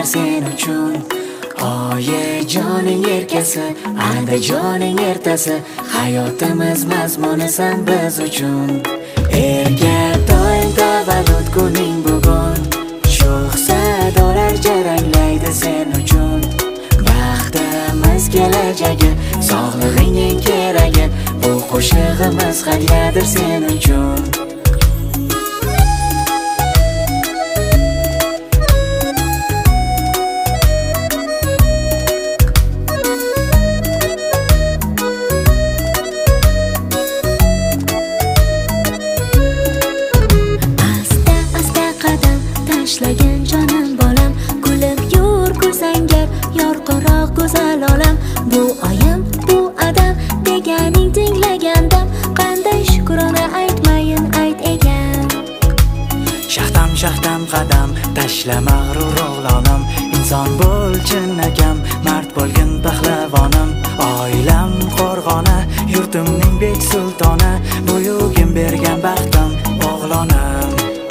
sen uchun. Oyijoning erkasi, Andijoning ertasi, hayotimiz mazmunisan biz uchun. Erga doim tavallud kuning bugun, sho'x sadolar jaranglaydi sen uchun. Baxtimiz kelajagi, sog'lig'ingning keragi, bu qo'shig'imiz hadyadir sen uchun. Tashlagan jonim bolam, kulib yur ko'rsangar yorqinroq go'zal olam. Bu oyim, bu adam deganing tinglagandam, qanday shukrona aytmayin ayt ekan. Shaxtam shaxtam qadam tashla mag'rur o'g'lonim, inson bo'l chinakam, mard bo'lgin pahlavonim. Oilam qo'rg'oni, yurtimning bek sultoni, buyugim bergan baxtim o'g'lonim.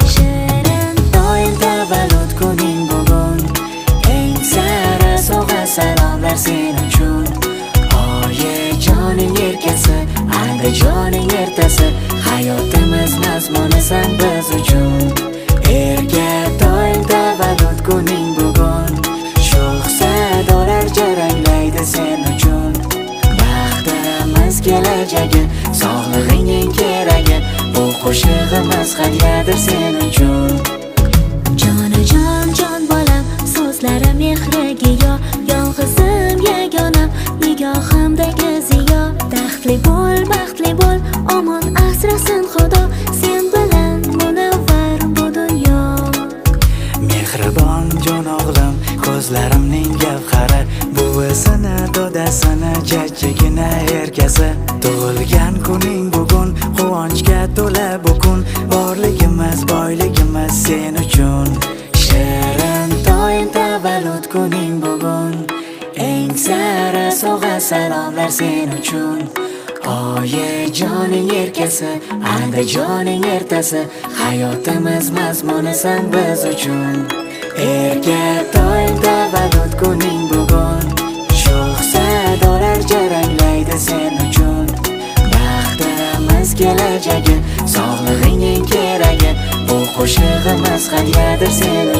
Tavallud kuning bugun, eng sara sovg'a salomlar sen uchun. Oyijoning erkasi, Andijoning ertasi, hayotimiz mazmunisan biz uchun. Erga doim tavallud kuning bugun, sho'x sadolar jaranglaydi sen uchun. Baxtimiz kelajagi, sog'lig'ingning keragi, bu qo'shig'imiz hadyadir sen uchun. Jonajon jon bolam, so'zlari mehriga yo, yolg'izim yagonam, nigohimdagi ziyo. Baxtli bo'l, omon asrasin Xudo, sen bilan munavvar bu dunyo. Mehribon jon o'g'lim, ko'zlarimning gavhari, buvisini, dodasini, jajjigina erkasi. Tug'ilgan kuning bugun, quvonchga to'la bu kun, borligimiz, boyligimiz sen uchun. Shirin doim tavallud kuning bugun, eng sara sovg'a salomlar sen uchun. Oyijoning erkasi, Andijoning ertasi, hayotimiz mazmunisan biz uchun. Erga doim tavallud kuning bugun, sho'x sadolar jaranglaydi sen uchun. Baxtimiz kelajagi, sog'lig'ingning keragi, bu qo'shig'imiz hadyadir sen